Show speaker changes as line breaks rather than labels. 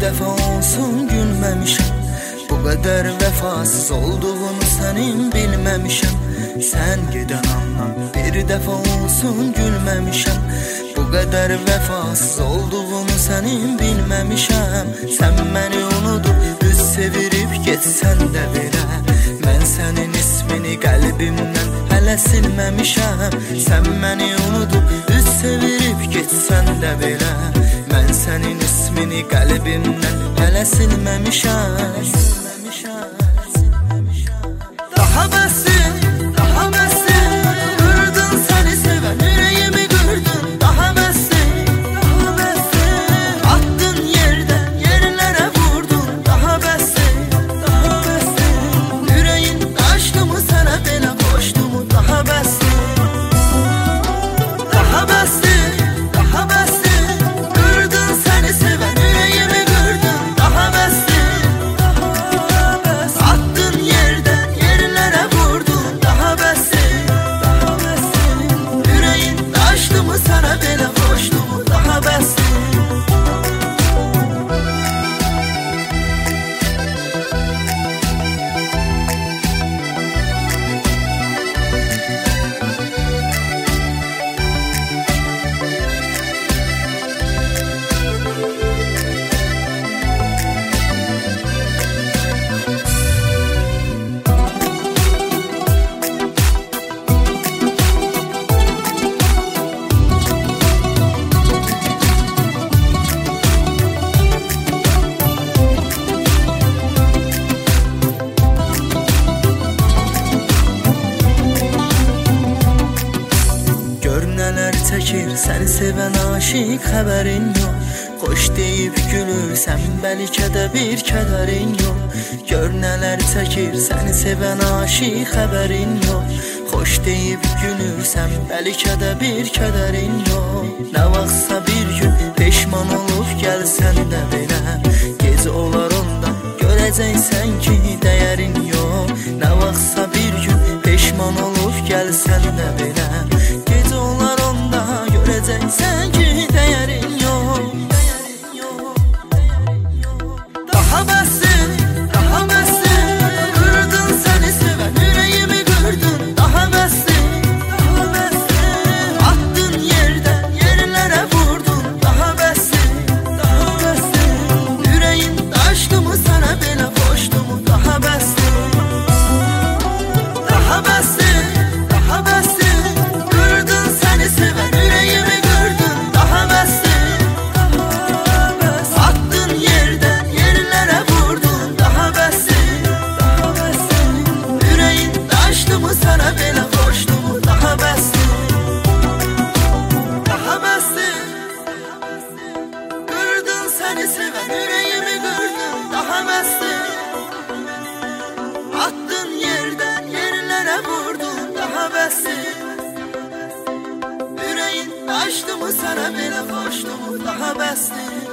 dəfə olsun gülməmişəm. Bu qədər vəfasız olduğunu sənin bilməmişəm. Sən gedən andan bir dəfə olsun gülməmişəm. Bu qədər vəfasız olduğunu sənin bilməmişəm. Sən məni unudub düz sevirib getsən də belə, mən sənin ismini qəlbimdən hələ silməmişəm. Sən məni unudub düz sevirib getsən də belə, mən sənin ismini qəlbimdən hələ silməmişəm. Daha bəsdir, daha bəsdir, qırdın səni sevən ürəyimi qırdın. Daha bəsdir, daha bəsdir, attın yerdən yerlərə vurdun. Daha bəsdir, daha bəsdir, ürəyin açdı mı sənə belə xoşdu mu? Daha bəsdir, daha bəsdir, daha bəsdir, qırdın səni sevən ürəyimi qırdın. Daha bəsdir, sana belə xoşdu mu? Daha bəsdir. Nələr çəkir səni sevən aşiq xəbərin yox. Xoş deyib gülürsən bəlkə də bir kədərin yox. Gör nələr çəkir səni sevən aşiq xəbərin yox. Xoş deyib gülürsən bəlkə də bir kədərin yox. Nə vaxtsa bir gün peşman olub gəlsən də belə, gec olar onda görəcəksən ki dəyərin yox. Nə vaxtsa bir gün peşman olub gəlsən də belə, gec olar onda görəcəksən ki dəyərin yox. Daha bəsdir, daha bəsdir, qırdın səni sevən ürəyimi qırdın. Daha bəsdir, daha bəsdir, attın yerdən yerlərə vurdun. Daha bəsdir, daha bəsdir, ürəyin daşdı mı sənə belə xoşdu mu? Daha bəsdir, daha bəsdir, daha bəsdir, qırdın səni sevən ürəyimi qırdın. Daha bəsdir, daha bəsdir, attın yerdən yerlərə vurdun. Daha bəsdir, daha bəsdir, ürəyin daşdı mı sənə belə xoşdu mu? Daha bəsdir, daha bəsdir, qırdın səni sevən ürəyimi qırdın. Daha bəsdir, attın yerdən yerlərə vurdun. Daha bəsdir, ürəyin açdı mı sənə belə xoşdu mu? Daha bəsdir.